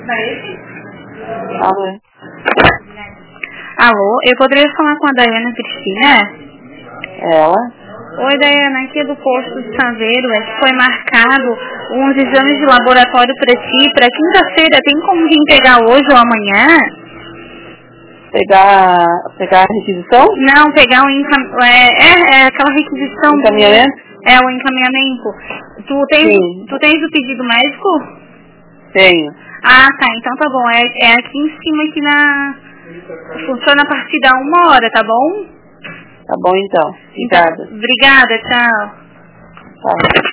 Alô? Alô, eu poderia falar com a Daiane Cristina? Ela? Oi, Daiane, aqui é do posto de Saveiro. É que foi marcado uns exames de laboratório para ti, para quinta-feira. Tem como vir pegar hoje ou amanhã? Pegar a requisição? Não, pegar aquela requisição. Encaminhamento? O encaminhamento. Tu tens o pedido médico? Tenho. Ah, tá, então tá bom. É aqui em cima, aqui funciona a partir da 1h, tá bom? Tá bom então. Obrigada. Obrigada, tchau. Tá.